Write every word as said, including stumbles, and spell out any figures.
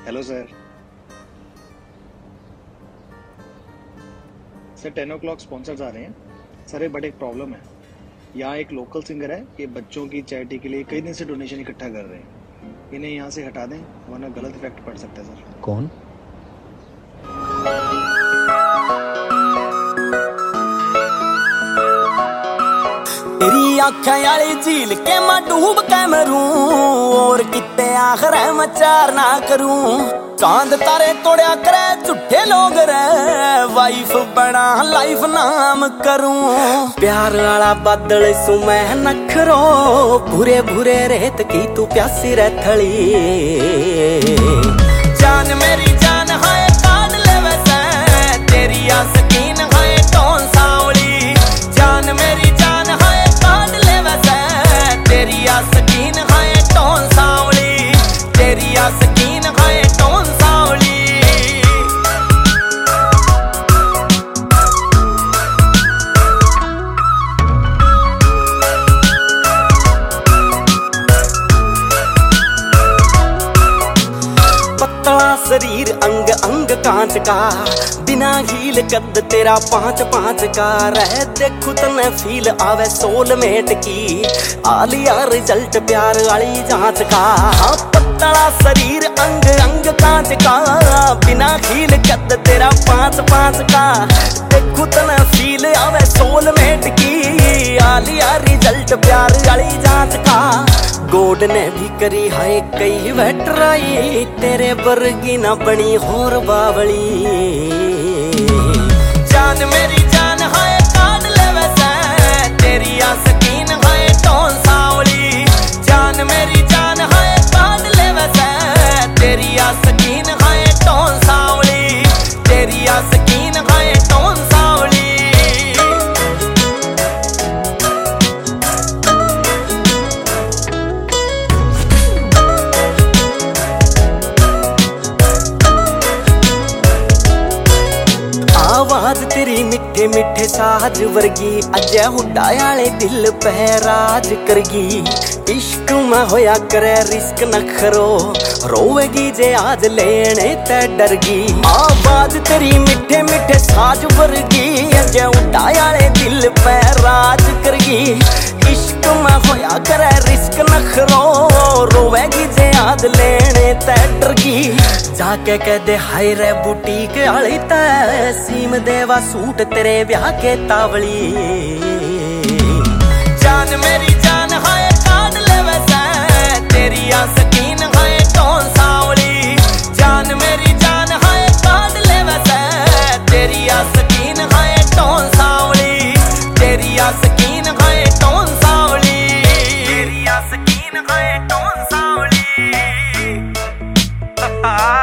Hello sir. Sir ten o'clock sponsors आ रहे हैं सर। ये बट एक प्रॉब्लम है, यहाँ एक लोकल सिंगर है कि बच्चों की चैरिटी के लिए कई दिन से डोनेशन इकट्ठा कर रहे हैं। इन्हें यहाँ से हटा दें वरना गलत इफेक्ट पड़ सकता है सर। कौन? तेरी आँखें वाली झील के मैं डूब के मरूं, और कितने आखिर है मैं चार ना करूं। चांद तारे तोड़या करे झूठे लोग रे, वाइफ बना लाइफ नाम करूं। प्यार वाला बादल सु मैं नखरो, भूरे भूरे रेत की तू प्यासी रथली। जान मेरी जान हाय काट ले वैसे, तेरी आस्कीन हाय टोन सावली। जान मेरी जान हाय काट ले वैसे, तेरी आस्कीन हाय टोन सावली। तेरी आस्कीन हाय टोन सावली। पतला शरीर अंग अंग कांच का, बिना हील कद तेरा पांच पांच का। रह देखू तने फील आवे सोलमेट की, आलिया रिजल्ट प्यार वाली जांच का। हाँ पतला शरीर अंग अंग कांच का, बिना हील कद तेरा पांच पांच का। देखू तने फील आवे सोलमेट की, आलिया रिजल्ट प्यार वाली जांच का। गोड ने भी करी हाय कई वेटराई, तेरे बरगी ना बनी होर बावली। जान मेरी जान हाय काट ले वैसे, तेरी आस्कीन हाय टोन सावली। जान मेरी जान हाय काट ले वैसे, तेरी आस्कीन हाय टोन सावली। तेरी आस्कीन हाय टोन सावली। आवाज तेरी मिठे मिठे साज वर्गी, अजय हुड्डा आले दिल पे राज करगी। इश्क में होया करे रिस्क न खरो, रोवेगी जे आज लेने ते डरगी। आवाज तेरी मिठे मिठे साज वर्गी, अजय हुड्डा आले दिल पे राज करगी। इश्क में होया करे रिस्क न खरो, रोवेगी जे आज लेने ते डरगी। जाके कह दे हाय रे बुटीक आली ते, सीम देवा सूट तेरे ब्याह के तावली। जान मेरी जान हाय काट ले वैसे, तेरी आस्कीन हाय टोन सावली। जान मेरी जान हाय काट ले वैसे, तेरी आस्कीन हाय टोन सावली। तेरी आस्कीन हाय टोन सावली। तेरी आस्कीन हाय टोन सावली।